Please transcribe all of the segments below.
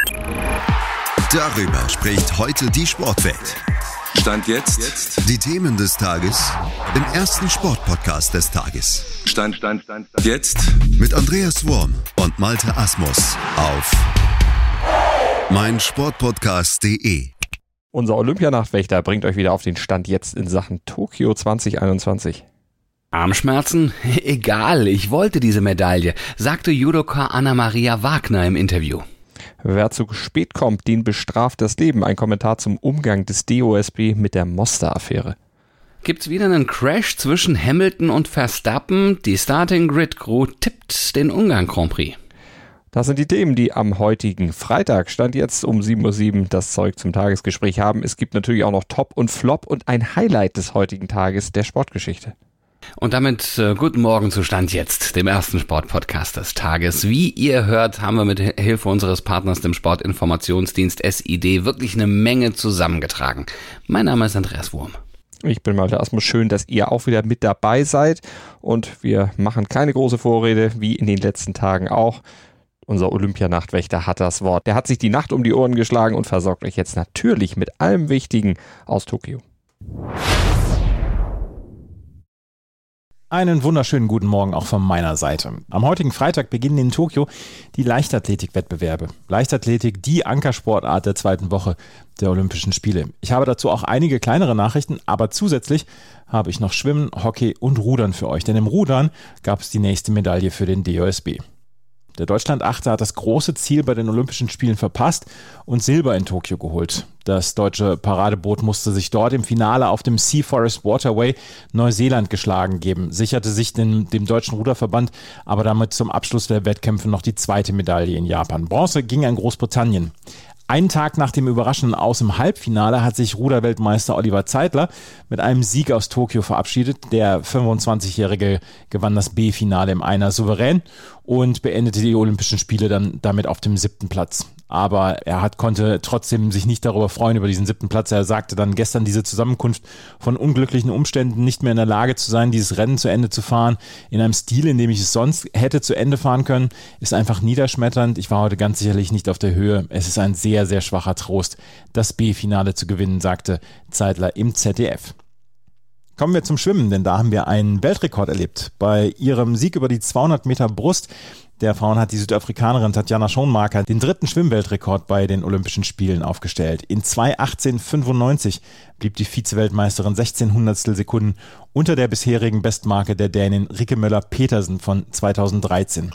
Darüber spricht heute die Sportwelt. Stand jetzt. Die Themen des Tages im ersten Sportpodcast des Tages. Stand jetzt. Mit Andreas Worm und Malte Asmus auf meinsportpodcast.de. Unser Olympianachtwächter bringt euch wieder auf den Stand jetzt in Sachen Tokio 2021. Armschmerzen? Egal, ich wollte diese Medaille, sagte Judoka Anna-Maria Wagner im Interview. Wer zu spät kommt, den bestraft das Leben. Ein Kommentar zum Umgang des DOSB mit der Mostar-Affäre. Gibt's wieder einen Crash zwischen Hamilton und Verstappen? Die Starting Grid Crew tippt den Ungarn Grand Prix. Das sind die Themen, die am heutigen Freitag, Stand jetzt um 7:07 Uhr, das Zeug zum Tagesgespräch haben. Es gibt natürlich auch noch Top und Flop und ein Highlight des heutigen Tages der Sportgeschichte. Und damit guten Morgen zu Stand jetzt, dem ersten Sportpodcast des Tages. Wie ihr hört, haben wir mit Hilfe unseres Partners, dem Sportinformationsdienst SID, wirklich eine Menge zusammengetragen. Mein Name ist Andreas Worm. Ich bin Malte Asmus, schön, dass ihr auch wieder mit dabei seid. Und wir machen keine große Vorrede, wie in den letzten Tagen auch. Unser Olympianachtwächter hat das Wort. Der hat sich die Nacht um die Ohren geschlagen und versorgt euch jetzt natürlich mit allem Wichtigen aus Tokio. Einen wunderschönen guten Morgen auch von meiner Seite. Am heutigen Freitag beginnen in Tokio die Leichtathletik-Wettbewerbe. Leichtathletik, die Ankersportart der zweiten Woche der Olympischen Spiele. Ich habe dazu auch einige kleinere Nachrichten, aber zusätzlich habe ich noch Schwimmen, Hockey und Rudern für euch. Denn im Rudern gab es die nächste Medaille für den DOSB. Der Deutschland-Achter hat das große Ziel bei den Olympischen Spielen verpasst und Silber in Tokio geholt. Das deutsche Paradeboot musste sich dort im Finale auf dem Sea Forest Waterway Neuseeland geschlagen geben, sicherte sich dem deutschen Ruderverband aber damit zum Abschluss der Wettkämpfe noch die zweite Medaille in Japan. Bronze ging an Großbritannien. Einen Tag nach dem überraschenden Aus im Halbfinale hat sich Ruderweltmeister Oliver Zeitler mit einem Sieg aus Tokio verabschiedet. Der 25-Jährige gewann das B-Finale im Einer souverän und beendete die Olympischen Spiele dann damit auf dem 7. Platz. Aber er konnte trotzdem sich nicht darüber freuen, über diesen 7. Platz. Er sagte dann gestern, diese Zusammenkunft von unglücklichen Umständen, nicht mehr in der Lage zu sein, dieses Rennen zu Ende zu fahren, in einem Stil, in dem ich es sonst hätte zu Ende fahren können, ist einfach niederschmetternd. Ich war heute ganz sicherlich nicht auf der Höhe. Es ist ein sehr, sehr schwacher Trost, das B-Finale zu gewinnen, sagte Zeitler im ZDF. Kommen wir zum Schwimmen, denn da haben wir einen Weltrekord erlebt. Bei ihrem Sieg über die 200 Meter Brust der Frauen hat die Südafrikanerin Tatjana Schoonmaker den 3. Schwimmweltrekord bei den Olympischen Spielen aufgestellt. In 2:18,95 blieb die Vize-Weltmeisterin 16 Sekunden unter der bisherigen Bestmarke der Dänin Rikke Möller-Petersen von 2013.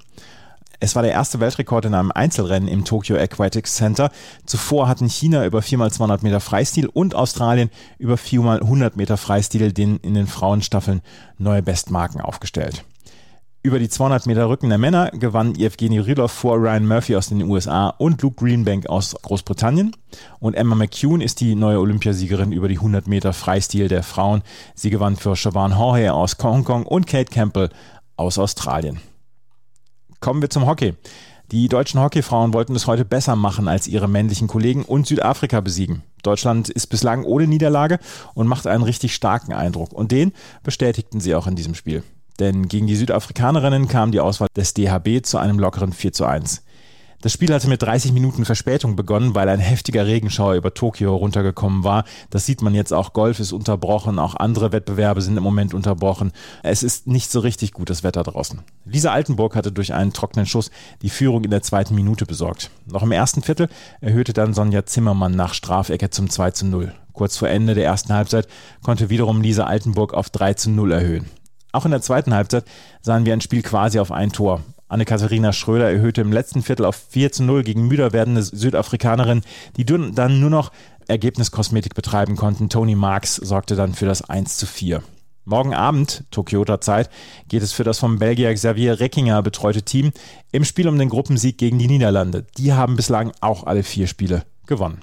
Es war der erste Weltrekord in einem Einzelrennen im Tokyo Aquatics Center. Zuvor hatten China über 4x200 Meter Freistil und Australien über 4x100 Meter Freistil in den Frauenstaffeln neue Bestmarken aufgestellt. Über die 200 Meter Rücken der Männer gewann Evgeny Rylov vor Ryan Murphy aus den USA und Luke Greenbank aus Großbritannien. Und Emma McCune ist die neue Olympiasiegerin über die 100 Meter Freistil der Frauen. Sie gewann für Siobhan Jorge aus Hongkong und Kate Campbell aus Australien. Kommen wir zum Hockey. Die deutschen Hockeyfrauen wollten es heute besser machen als ihre männlichen Kollegen und Südafrika besiegen. Deutschland ist bislang ohne Niederlage und macht einen richtig starken Eindruck. Und den bestätigten sie auch in diesem Spiel. Denn gegen die Südafrikanerinnen kam die Auswahl des DHB zu einem lockeren 4:1. Das Spiel hatte mit 30 Minuten Verspätung begonnen, weil ein heftiger Regenschauer über Tokio runtergekommen war. Das sieht man jetzt auch. Golf ist unterbrochen, auch andere Wettbewerbe sind im Moment unterbrochen. Es ist nicht so richtig gutes Wetter draußen. Lisa Altenburg hatte durch einen trockenen Schuss die Führung in der 2. Minute besorgt. Noch im ersten Viertel erhöhte dann Sonja Zimmermann nach Strafecke zum 2:0. Kurz vor Ende der ersten Halbzeit konnte wiederum Lisa Altenburg auf 3:0 erhöhen. Auch in der zweiten Halbzeit sahen wir ein Spiel quasi auf ein Tor. Anne-Katharina Schröder erhöhte im letzten Viertel auf 4:0 gegen müder werdende Südafrikanerin, die dann nur noch Ergebniskosmetik betreiben konnten. Toni Marks sorgte dann für das 1:4. Morgen Abend, Tokioter Zeit, geht es für das vom Belgier Xavier Reckinger betreute Team im Spiel um den Gruppensieg gegen die Niederlande. Die haben bislang auch alle 4 Spiele gewonnen.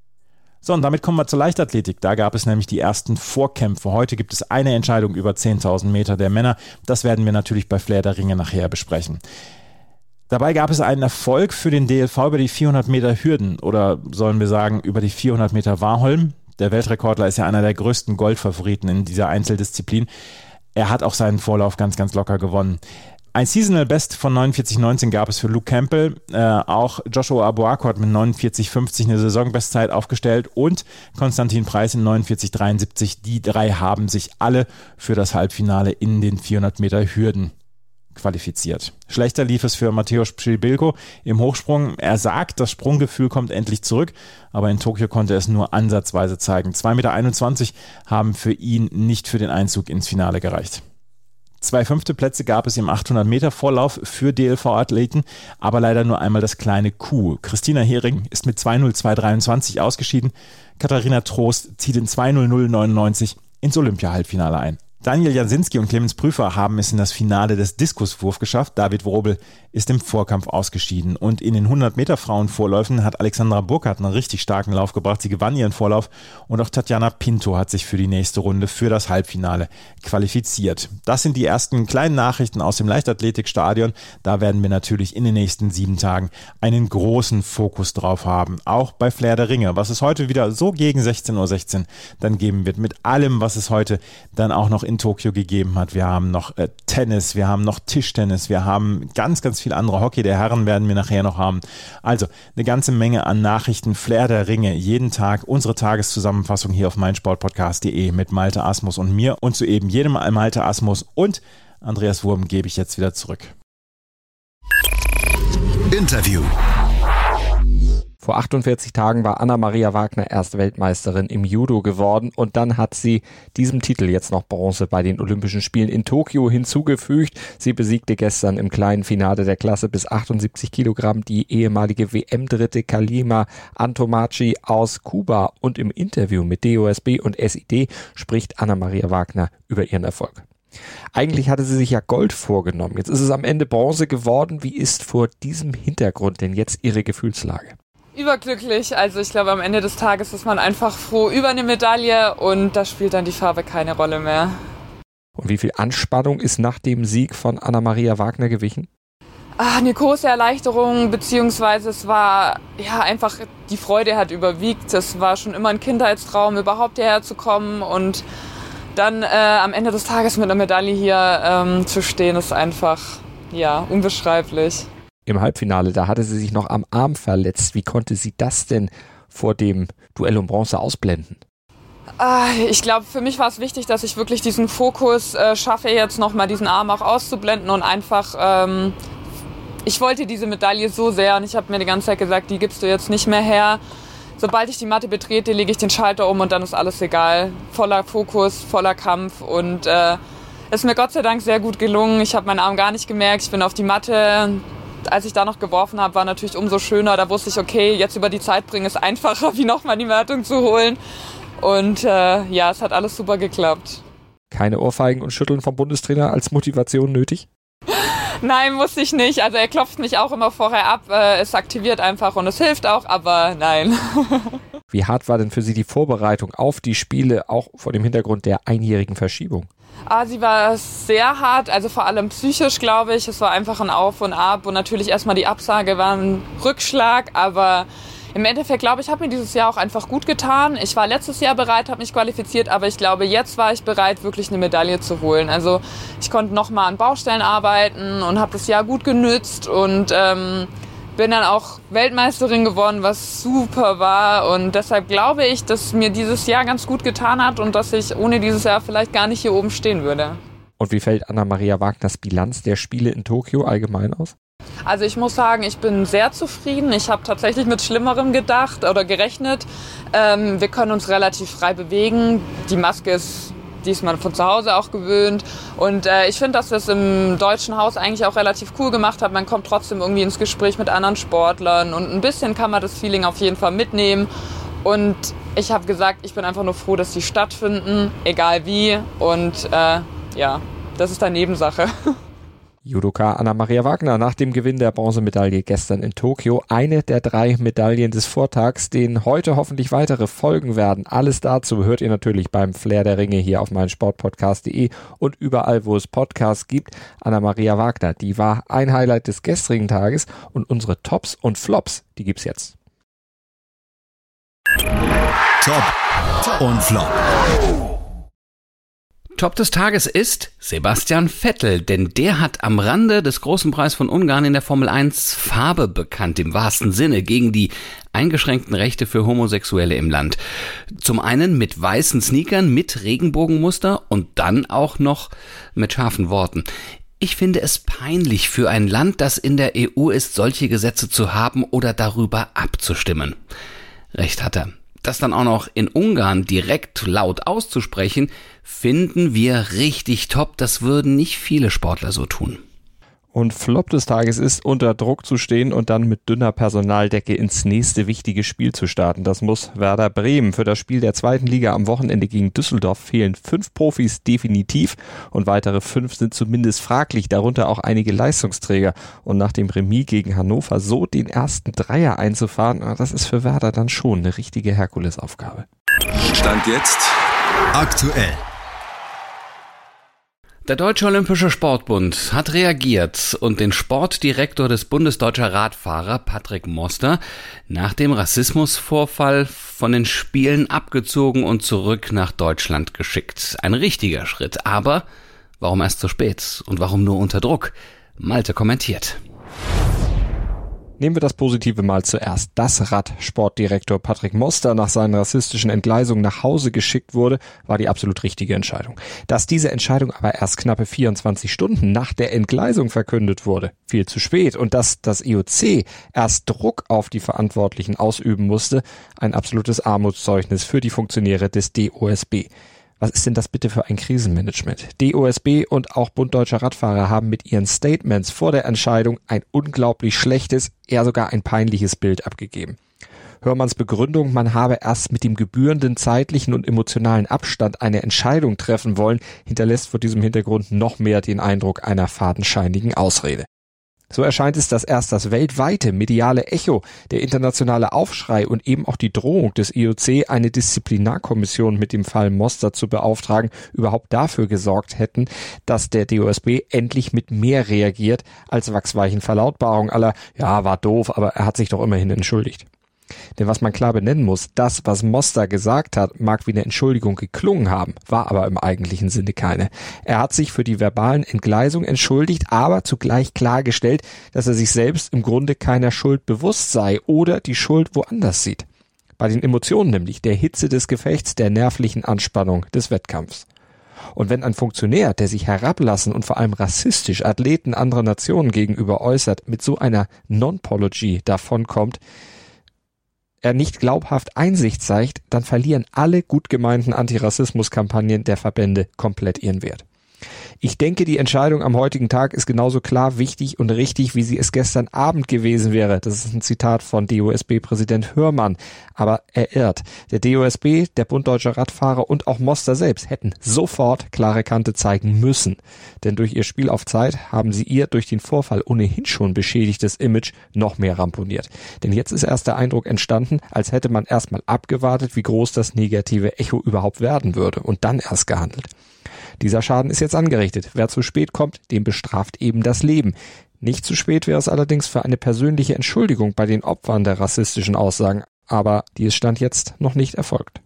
So, und damit kommen wir zur Leichtathletik. Da gab es nämlich die ersten Vorkämpfe. Heute gibt es eine Entscheidung über 10.000 Meter der Männer. Das werden wir natürlich bei Flair der Ringe nachher besprechen. Dabei gab es einen Erfolg für den DLV über die 400 Meter Hürden oder sollen wir sagen über die 400 Meter Warholm. Der Weltrekordler ist ja einer der größten Goldfavoriten in dieser Einzeldisziplin. Er hat auch seinen Vorlauf ganz, ganz locker gewonnen. Ein Seasonal Best von 49,19 gab es für Luke Campbell. Auch Joshua Abuako hat mit 49,50 eine Saisonbestzeit aufgestellt und Konstantin Preis in 49,73. Die drei haben sich alle für das Halbfinale in den 400 Meter Hürden qualifiziert. Schlechter lief es für Mateusz Przybyłko im Hochsprung. Er sagt, das Sprunggefühl kommt endlich zurück, aber in Tokio konnte er es nur ansatzweise zeigen. 2,21 Meter haben für ihn nicht für den Einzug ins Finale gereicht. 2 5. Plätze gab es im 800 Meter Vorlauf für DLV-Athleten, aber leider nur einmal das kleine Q. Christina Hering ist mit 2:02,23 ausgeschieden. Katharina Trost zieht in 2:00,99 ins Olympia-Halbfinale ein. Daniel Jasinski und Clemens Prüfer haben es in das Finale des Diskuswurf geschafft. David Wrobel ist im Vorkampf ausgeschieden. Und in den 100-Meter-Frauenvorläufen hat Alexandra Burkhardt einen richtig starken Lauf gebracht. Sie gewann ihren Vorlauf und auch Tatjana Pinto hat sich für die nächste Runde für das Halbfinale qualifiziert. Das sind die ersten kleinen Nachrichten aus dem Leichtathletikstadion. Da werden wir natürlich in den nächsten 7 Tagen einen großen Fokus drauf haben. Auch bei Flair der Ringe, was es heute wieder so gegen 16:16 Uhr dann geben wird. Mit allem, was es heute dann auch noch in Tokio gegeben hat. Wir haben noch Tennis, wir haben noch Tischtennis, wir haben ganz, ganz viel andere. Hockey der Herren werden wir nachher noch haben. Also eine ganze Menge an Nachrichten. Flair der Ringe, jeden Tag unsere Tageszusammenfassung hier auf meinsportpodcast.de mit Malte Asmus und mir. Und zu eben jedem Malte Asmus und Andreas Wurm gebe ich jetzt wieder zurück. Interview. Vor 48 Tagen war Anna-Maria Wagner erst Weltmeisterin im Judo geworden und dann hat sie diesem Titel jetzt noch Bronze bei den Olympischen Spielen in Tokio hinzugefügt. Sie besiegte gestern im kleinen Finale der Klasse bis 78 Kilogramm die ehemalige WM-Dritte Kalima Antomachi aus Kuba und im Interview mit DOSB und SID spricht Anna-Maria Wagner über ihren Erfolg. Eigentlich hatte sie sich ja Gold vorgenommen. Jetzt ist es am Ende Bronze geworden. Wie ist vor diesem Hintergrund denn jetzt ihre Gefühlslage? Überglücklich. Also ich glaube, am Ende des Tages ist man einfach froh über eine Medaille und da spielt dann die Farbe keine Rolle mehr. Und wie viel Anspannung ist nach dem Sieg von Anna-Maria Wagner gewichen? Eine große Erleichterung, beziehungsweise es war ja einfach, die Freude hat überwiegt. Es war schon immer ein Kindheitstraum, überhaupt hierher zu kommen und dann am Ende des Tages mit einer Medaille hier zu stehen, ist einfach unbeschreiblich. Im Halbfinale, da hatte sie sich noch am Arm verletzt. Wie konnte sie das denn vor dem Duell um Bronze ausblenden? Ich glaube, für mich war es wichtig, dass ich wirklich diesen Fokus schaffe, jetzt nochmal diesen Arm auch auszublenden und einfach, ich wollte diese Medaille so sehr und ich habe mir die ganze Zeit gesagt, die gibst du jetzt nicht mehr her. Sobald ich die Matte betrete, lege ich den Schalter um und dann ist alles egal. Voller Fokus, voller Kampf und ist mir Gott sei Dank sehr gut gelungen. Ich habe meinen Arm gar nicht gemerkt, ich bin auf die Matte. Als ich da noch geworfen habe, war natürlich umso schöner. Da wusste ich, okay, jetzt über die Zeit bringen ist einfacher, wie nochmal die Wertung zu holen. Und es hat alles super geklappt. Keine Ohrfeigen und Schütteln vom Bundestrainer als Motivation nötig? Nein, musste ich nicht. Also er klopft mich auch immer vorher ab. Es aktiviert einfach und es hilft auch, aber nein. Wie hart war denn für Sie die Vorbereitung auf die Spiele, auch vor dem Hintergrund der einjährigen Verschiebung? Sie war sehr hart, also vor allem psychisch, glaube ich. Es war einfach ein Auf und Ab und natürlich erstmal die Absage war ein Rückschlag, aber im Endeffekt, glaube ich, hat mir dieses Jahr auch einfach gut getan. Ich war letztes Jahr bereit, habe mich qualifiziert, aber ich glaube, jetzt war ich bereit, wirklich eine Medaille zu holen. Also ich konnte nochmal an Baustellen arbeiten und habe das Jahr gut genützt und bin dann auch Weltmeisterin geworden, was super war und deshalb glaube ich, dass mir dieses Jahr ganz gut getan hat und dass ich ohne dieses Jahr vielleicht gar nicht hier oben stehen würde. Und wie fällt Anna-Maria Wagners Bilanz der Spiele in Tokio allgemein aus? Also ich muss sagen, ich bin sehr zufrieden. Ich habe tatsächlich mit Schlimmerem gedacht oder gerechnet. Wir können uns relativ frei bewegen. Die Maske ist diesmal von zu Hause auch gewöhnt. Und ich finde, dass wir es im deutschen Haus eigentlich auch relativ cool gemacht haben. Man kommt trotzdem irgendwie ins Gespräch mit anderen Sportlern und ein bisschen kann man das Feeling auf jeden Fall mitnehmen. Und ich habe gesagt, ich bin einfach nur froh, dass die stattfinden, egal wie. Und das ist eine Nebensache. Judoka Anna-Maria Wagner nach dem Gewinn der Bronzemedaille gestern in Tokio. Eine der 3 Medaillen des Vortags, denen heute hoffentlich weitere folgen werden. Alles dazu hört ihr natürlich beim Flair der Ringe hier auf meinsportpodcast.de und überall, wo es Podcasts gibt. Anna-Maria Wagner, die war ein Highlight des gestrigen Tages und unsere Tops und Flops, die gibt's jetzt. Top und Flop. Top des Tages ist Sebastian Vettel, denn der hat am Rande des Großen Preis von Ungarn in der Formel 1 Farbe bekannt, im wahrsten Sinne, gegen die eingeschränkten Rechte für Homosexuelle im Land. Zum einen mit weißen Sneakern, mit Regenbogenmuster und dann auch noch mit scharfen Worten. Ich finde es peinlich für ein Land, das in der EU ist, solche Gesetze zu haben oder darüber abzustimmen. Recht hat er. Das dann auch noch in Ungarn direkt laut auszusprechen, finden wir richtig top. Das würden nicht viele Sportler so tun. Und Flop des Tages ist, unter Druck zu stehen und dann mit dünner Personaldecke ins nächste wichtige Spiel zu starten. Das muss Werder Bremen. Für das Spiel der 2. Liga am Wochenende gegen Düsseldorf fehlen 5 Profis definitiv und weitere 5 sind zumindest fraglich, darunter auch einige Leistungsträger. Und nach dem Remis gegen Hannover so den ersten Dreier einzufahren, das ist für Werder dann schon eine richtige Herkulesaufgabe. Stand jetzt Aktuell. Der Deutsche Olympische Sportbund hat reagiert und den Sportdirektor des Bundes Deutscher Radfahrer, Patrick Moster, nach dem Rassismusvorfall von den Spielen abgezogen und zurück nach Deutschland geschickt. Ein richtiger Schritt, aber warum erst so spät und warum nur unter Druck? Malte kommentiert. Nehmen wir das Positive mal zuerst. Dass Radsportdirektor Patrick Moster nach seinen rassistischen Entgleisungen nach Hause geschickt wurde, war die absolut richtige Entscheidung. Dass diese Entscheidung aber erst knappe 24 Stunden nach der Entgleisung verkündet wurde, viel zu spät. Und dass das IOC erst Druck auf die Verantwortlichen ausüben musste, ein absolutes Armutszeugnis für die Funktionäre des DOSB. Was ist denn das bitte für ein Krisenmanagement? DOSB und auch Bund Deutscher Radfahrer haben mit ihren Statements vor der Entscheidung ein unglaublich schlechtes, eher sogar ein peinliches Bild abgegeben. Hörmanns Begründung, man habe erst mit dem gebührenden zeitlichen und emotionalen Abstand eine Entscheidung treffen wollen, hinterlässt vor diesem Hintergrund noch mehr den Eindruck einer fadenscheinigen Ausrede. So erscheint es, dass erst das weltweite mediale Echo, der internationale Aufschrei und eben auch die Drohung des IOC, eine Disziplinarkommission mit dem Fall Moster zu beauftragen, überhaupt dafür gesorgt hätten, dass der DOSB endlich mit mehr reagiert als wachsweichen Verlautbarungen aller, ja, war doof, aber er hat sich doch immerhin entschuldigt. Denn was man klar benennen muss, das, was Moster gesagt hat, mag wie eine Entschuldigung geklungen haben, war aber im eigentlichen Sinne keine. Er hat sich für die verbalen Entgleisungen entschuldigt, aber zugleich klargestellt, dass er sich selbst im Grunde keiner Schuld bewusst sei oder die Schuld woanders sieht. Bei den Emotionen nämlich, der Hitze des Gefechts, der nervlichen Anspannung des Wettkampfs. Und wenn ein Funktionär, der sich herablassen und vor allem rassistisch Athleten anderer Nationen gegenüber äußert, mit so einer Non-Pology davonkommt, er nicht glaubhaft Einsicht zeigt, dann verlieren alle gut gemeinten Antirassismus-Kampagnen der Verbände komplett ihren Wert. Ich denke, die Entscheidung am heutigen Tag ist genauso klar, wichtig und richtig, wie sie es gestern Abend gewesen wäre. Das ist ein Zitat von DOSB-Präsident Hörmann. Aber er irrt. Der DOSB, der Bund Deutscher Radfahrer und auch Moster selbst hätten sofort klare Kante zeigen müssen. Denn durch ihr Spiel auf Zeit haben sie ihr durch den Vorfall ohnehin schon beschädigtes Image noch mehr ramponiert. Denn jetzt ist erst der Eindruck entstanden, als hätte man erstmal abgewartet, wie groß das negative Echo überhaupt werden würde und dann erst gehandelt. Dieser Schaden ist jetzt angerichtet. Wer zu spät kommt, dem bestraft eben das Leben. Nicht zu spät wäre es allerdings für eine persönliche Entschuldigung bei den Opfern der rassistischen Aussagen, aber die ist Stand jetzt noch nicht erfolgt.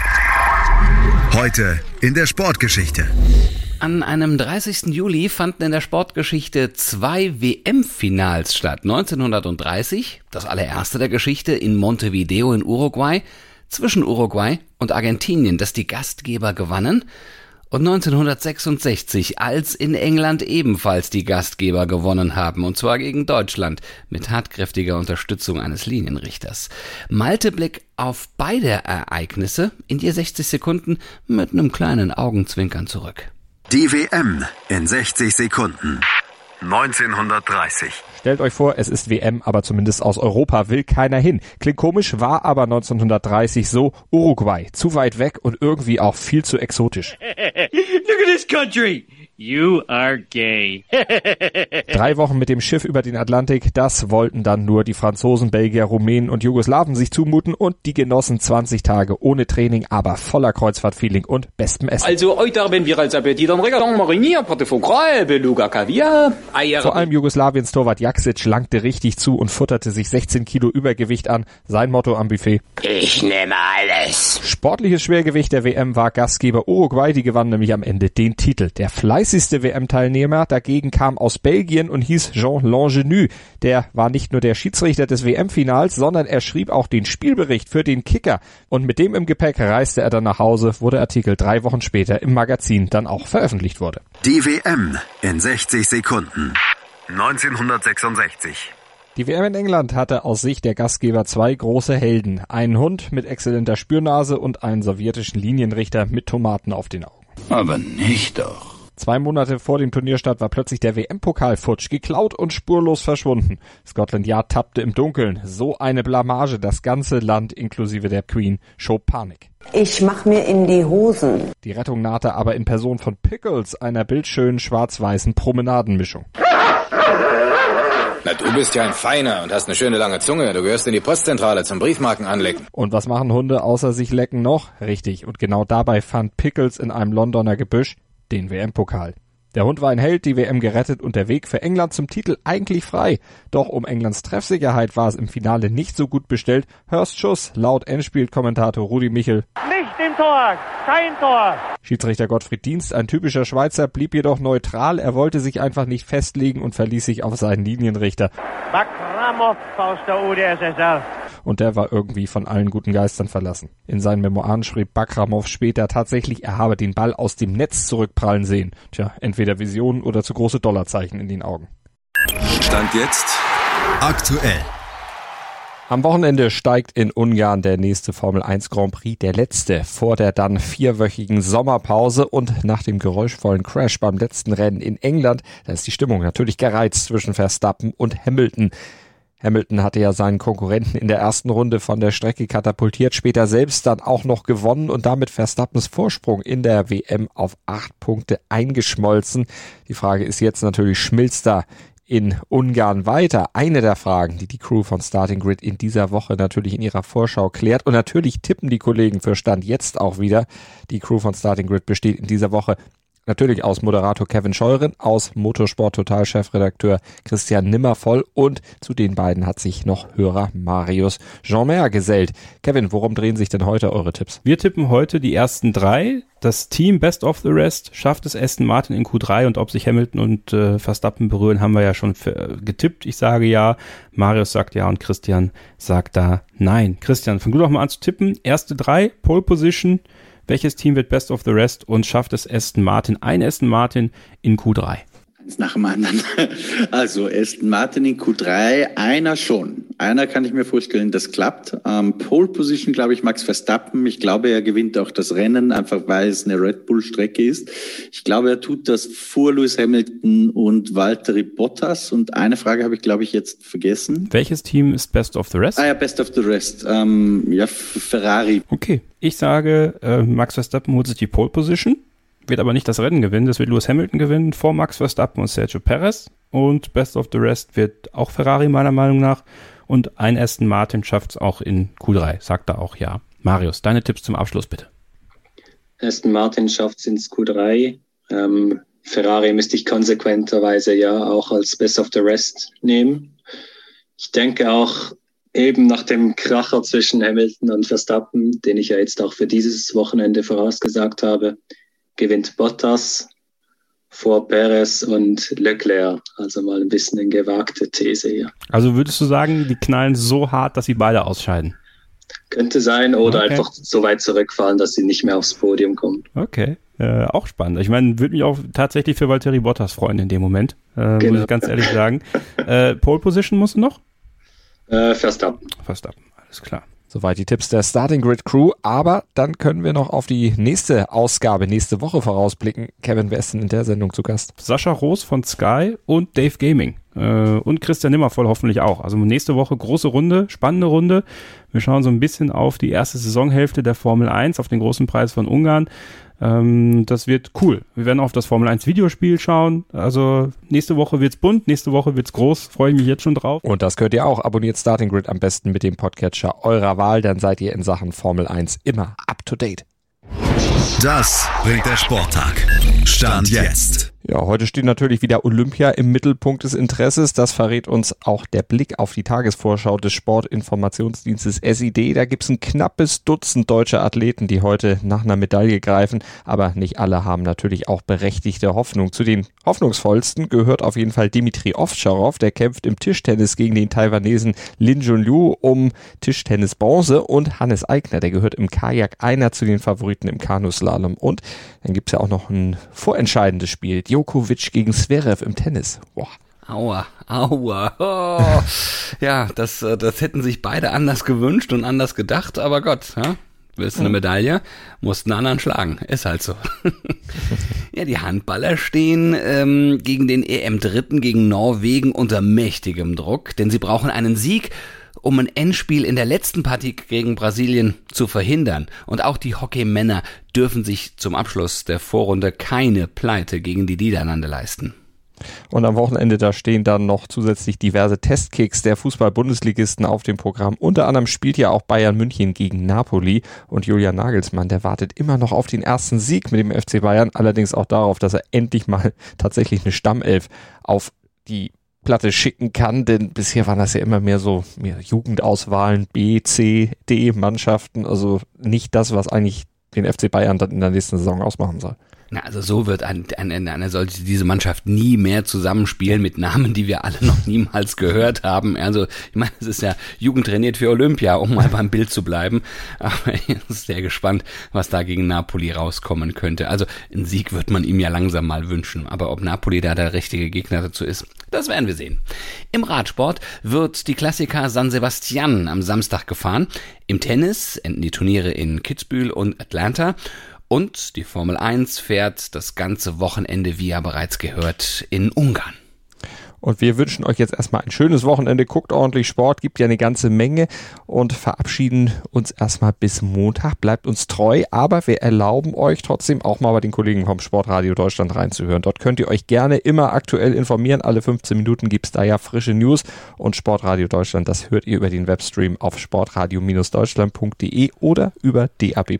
Heute in der Sportgeschichte. An einem 30. Juli fanden in der Sportgeschichte 2 WM-Finals statt. 1930, das allererste der Geschichte, in Montevideo in Uruguay, zwischen Uruguay und Argentinien, das die Gastgeber gewannen. Und 1966, als in England ebenfalls die Gastgeber gewonnen haben, und zwar gegen Deutschland, mit tatkräftiger Unterstützung eines Linienrichters. Malte Blick auf beide Ereignisse in je 60 Sekunden mit einem kleinen Augenzwinkern zurück. Die WM in 60 Sekunden. 1930. Stellt euch vor, es ist WM, aber zumindest aus Europa will keiner hin. Klingt komisch, war aber 1930 so. Uruguay, zu weit weg und irgendwie auch viel zu exotisch. Look at this country. You are gay. 3 Wochen mit dem Schiff über den Atlantik, das wollten dann nur die Franzosen, Belgier, Rumänen und Jugoslawen sich zumuten und die genossen 20 Tage ohne Training, aber voller Kreuzfahrtfeeling und bestem Essen. Also heute haben wir als Appetit am Regaton Marinier, Pâte foie gras, Beluga Kaviar, Eier. Vor allem Jugoslawiens Torwart Jaksic langte richtig zu und futterte sich 16 Kilo Übergewicht an. Sein Motto am Buffet: Ich nehme alles. Sportliches Schwergewicht der WM war Gastgeber Uruguay, die gewann nämlich am Ende den Titel. Der fleißigste WM-Teilnehmer dagegen kam aus Belgien und hieß Jean Langenu. Der war nicht nur der Schiedsrichter des WM-Finals, sondern er schrieb auch den Spielbericht für den Kicker. Und mit dem im Gepäck reiste er dann nach Hause, wo der Artikel 3 Wochen später im Magazin dann auch veröffentlicht wurde. Die WM in 60 Sekunden. 1966. Die WM in England hatte aus Sicht der Gastgeber 2 große Helden. Einen Hund mit exzellenter Spürnase und einen sowjetischen Linienrichter mit Tomaten auf den Augen. Aber nicht doch. 2 Monate vor dem Turnierstart war plötzlich der WM-Pokal futsch, geklaut und spurlos verschwunden. Scotland Yard tappte im Dunkeln. So eine Blamage, das ganze Land inklusive der Queen schob Panik. Ich mach mir in die Hosen. Die Rettung nahte aber in Person von Pickles, einer bildschönen schwarz-weißen Promenadenmischung. Na, du bist ja ein Feiner und hast eine schöne lange Zunge. Du gehörst in die Postzentrale zum Briefmarken anlecken. Und was machen Hunde außer sich lecken noch? Richtig, und genau dabei fand Pickles in einem Londoner Gebüsch den WM-Pokal. Der Hund war ein Held, die WM gerettet und der Weg für England zum Titel eigentlich frei. Doch um Englands Treffsicherheit war es im Finale nicht so gut bestellt. Hurst Schuss, laut Endspielkommentator Rudi Michel. Nicht im Tor, kein Tor. Schiedsrichter Gottfried Dienst, ein typischer Schweizer, blieb jedoch neutral. Er wollte sich einfach nicht festlegen und verließ sich auf seinen Linienrichter. Bakramov aus der UdSSR. Und der war irgendwie von allen guten Geistern verlassen. In seinen Memoiren schrieb Bakramov später tatsächlich, er habe den Ball aus dem Netz zurückprallen sehen. Tja, entweder Visionen oder zu große Dollarzeichen in den Augen. Stand jetzt aktuell. Am Wochenende steigt in Ungarn der nächste Formel 1 Grand Prix, der letzte vor der dann 4-wöchigen Sommerpause, und nach dem geräuschvollen Crash beim letzten Rennen in England, da ist die Stimmung natürlich gereizt zwischen Verstappen und Hamilton. Hamilton hatte ja seinen Konkurrenten in der ersten Runde von der Strecke katapultiert, später selbst dann auch noch gewonnen und damit Verstappens Vorsprung in der WM auf 8 Punkte eingeschmolzen. Die Frage ist jetzt natürlich, schmilzt da in Ungarn weiter? Eine der Fragen, die die Crew von Starting Grid in dieser Woche natürlich in ihrer Vorschau klärt, und natürlich tippen die Kollegen für Stand jetzt auch wieder. Die Crew von Starting Grid besteht in dieser Woche natürlich aus Moderator Kevin Scheuren, aus Motorsport Total Chefredakteur Christian Nimmervoll, und zu den beiden hat sich noch Hörer Marius Jeanmer gesellt. Kevin, worum drehen sich denn heute eure Tipps? Wir tippen heute die ersten 3. Das Team Best of the Rest schafft es Aston Martin in Q3, und ob sich Hamilton und Verstappen berühren, haben wir ja schon getippt. Ich sage ja, Marius sagt ja und Christian sagt da nein. Christian, fang du doch mal an zu tippen. Erste 3, Pole Position. Welches Team wird Best of the Rest und schafft es Aston Martin in Q3? Eins nach dem anderen. Also Aston Martin in Q3, einer schon. Einer kann ich mir vorstellen, das klappt. Pole Position, glaube ich, Max Verstappen. Ich glaube, er gewinnt auch das Rennen, einfach weil es eine Red Bull-Strecke ist. Ich glaube, er tut das vor Lewis Hamilton und Valtteri Bottas. Und eine Frage habe ich, glaube ich, jetzt vergessen. Welches Team ist Best of the Rest? Ja, Best of the Rest. Ferrari. Okay, ich sage, Max Verstappen holt sich die Pole Position, wird aber nicht das Rennen gewinnen. Das wird Lewis Hamilton gewinnen vor Max Verstappen und Sergio Perez. Und Best of the Rest wird auch Ferrari meiner Meinung nach. Und ein Aston Martin schafft es auch in Q3, sagt er auch ja. Marius, deine Tipps zum Abschluss bitte. Aston Martin schafft es ins Q3. Ferrari müsste ich konsequenterweise ja auch als Best of the Rest nehmen. Ich denke auch eben nach dem Kracher zwischen Hamilton und Verstappen, den ich ja jetzt auch für dieses Wochenende vorausgesagt habe, gewinnt Bottas vor Perez und Leclerc. Also mal ein bisschen eine gewagte These hier. Also würdest du sagen, die knallen so hart, dass sie beide ausscheiden? Könnte sein, oder einfach so weit zurückfahren, dass sie nicht mehr aufs Podium kommen. Okay, auch spannend. Ich meine, würde mich auch tatsächlich für Valtteri Bottas freuen in dem Moment, muss ich ganz ehrlich sagen. Pole Position musst du noch? Verstappen, alles klar. Soweit die Tipps der Starting Grid Crew, aber dann können wir noch auf die nächste Ausgabe, nächste Woche vorausblicken. Kevin, wer ist denn in der Sendung zu Gast? Sascha Roos von Sky und Dave Gaming und Christian Nimmervoll hoffentlich auch. Also nächste Woche große Runde, spannende Runde. Wir schauen so ein bisschen auf die erste Saisonhälfte der Formel 1, auf den großen Preis von Ungarn. Das wird cool. Wir werden auf das Formel 1 Videospiel schauen. Also nächste Woche wird's bunt, nächste Woche wird's groß. Freue ich mich jetzt schon drauf. Und das könnt ihr auch. Abonniert Starting Grid am besten mit dem Podcatcher eurer Wahl. Dann seid ihr in Sachen Formel 1 immer up to date. Das bringt der Sporttag. Stand jetzt. Ja, heute steht natürlich wieder Olympia im Mittelpunkt des Interesses. Das verrät uns auch der Blick auf die Tagesvorschau des Sportinformationsdienstes SID. Da gibt's ein knappes Dutzend deutsche Athleten, die heute nach einer Medaille greifen. Aber nicht alle haben natürlich auch berechtigte Hoffnung. Zu den hoffnungsvollsten gehört auf jeden Fall Dmitri Ovtcharov. Der kämpft im Tischtennis gegen den Taiwanesen Lin Junliu um Tischtennis-Bronze. Und Hannes Eigner, der gehört im Kajak einer zu den Favoriten im Kanuslalom. Und dann gibt's ja auch noch ein vorentscheidendes Spiel. Djokovic gegen Zverev im Tennis. Boah. Aua. Oh. Ja, das hätten sich beide anders gewünscht und anders gedacht, aber Gott, ja? Willst du eine Medaille? Musst einen anderen schlagen. Ist halt so. Ja, die Handballer stehen gegen den EM-Dritten, gegen Norwegen unter mächtigem Druck, denn sie brauchen einen Sieg, um ein Endspiel in der letzten Partie gegen Brasilien zu verhindern. Und auch die Hockeymänner dürfen sich zum Abschluss der Vorrunde keine Pleite gegen die Niederlande leisten. Und am Wochenende, da stehen dann noch zusätzlich diverse Testkicks der Fußball-Bundesligisten auf dem Programm. Unter anderem spielt ja auch Bayern München gegen Napoli. Und Julian Nagelsmann, der wartet immer noch auf den ersten Sieg mit dem FC Bayern. Allerdings auch darauf, dass er endlich mal tatsächlich eine Stammelf auf die Platte schicken kann, denn bisher waren das ja immer mehr so Jugendauswahlen, B, C, D Mannschaften, also nicht das, was eigentlich den FC Bayern dann in der nächsten Saison ausmachen soll. Na, also so wird sollte diese Mannschaft nie mehr zusammenspielen mit Namen, die wir alle noch niemals gehört haben. Also ich meine, es ist ja jugendtrainiert für Olympia, um mal beim Bild zu bleiben. Aber ich bin sehr gespannt, was da gegen Napoli rauskommen könnte. Also einen Sieg wird man ihm ja langsam mal wünschen. Aber ob Napoli da der richtige Gegner dazu ist, das werden wir sehen. Im Radsport wird die Klassiker San Sebastian am Samstag gefahren. Im Tennis enden die Turniere in Kitzbühel und Atlanta. Und die Formel 1 fährt das ganze Wochenende, wie ja bereits gehört, in Ungarn. Und wir wünschen euch jetzt erstmal ein schönes Wochenende. Guckt ordentlich Sport, gibt ja eine ganze Menge und verabschieden uns erstmal bis Montag. Bleibt uns treu, aber wir erlauben euch trotzdem auch mal bei den Kollegen vom Sportradio Deutschland reinzuhören. Dort könnt ihr euch gerne immer aktuell informieren. Alle 15 Minuten gibt's da ja frische News und Sportradio Deutschland, das hört ihr über den Webstream auf sportradio-deutschland.de oder über DAB+.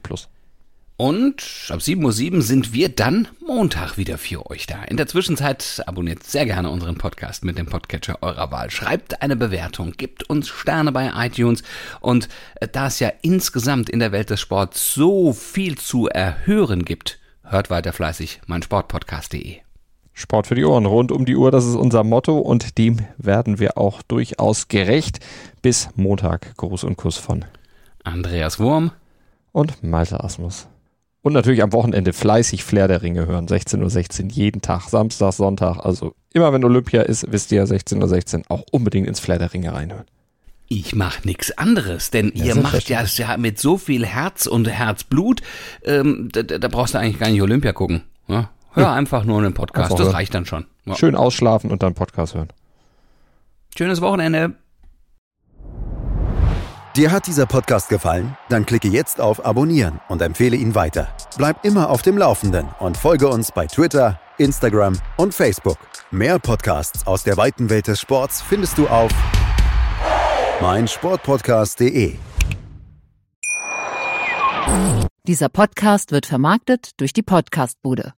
Und ab 7:07 Uhr sind wir dann Montag wieder für euch da. In der Zwischenzeit abonniert sehr gerne unseren Podcast mit dem Podcatcher eurer Wahl. Schreibt eine Bewertung, gebt uns Sterne bei iTunes. Und da es ja insgesamt in der Welt des Sports so viel zu erhören gibt, hört weiter fleißig meinsportpodcast.de. Sport für die Ohren, rund um die Uhr, das ist unser Motto und dem werden wir auch durchaus gerecht. Bis Montag. Gruß und Kuss von Andreas Wurm und Malte Asmus. Und natürlich am Wochenende fleißig Flair der Ringe hören. 16:16 Uhr jeden Tag, Samstag, Sonntag. Also immer wenn Olympia ist, wisst ihr 16:16 Uhr auch unbedingt ins Flair der Ringe reinhören. Ich mach nix anderes, denn ihr macht ja mit so viel Herz und Herzblut, da brauchst du eigentlich gar nicht Olympia gucken. Ja? Hör einfach nur einen Podcast, das reicht dann schon. Ja. Schön ausschlafen und dann Podcast hören. Schönes Wochenende. Dir hat dieser Podcast gefallen? Dann klicke jetzt auf Abonnieren und empfehle ihn weiter. Bleib immer auf dem Laufenden und folge uns bei Twitter, Instagram und Facebook. Mehr Podcasts aus der weiten Welt des Sports findest du auf meinsportpodcast.de. Dieser Podcast wird vermarktet durch die Podcastbude.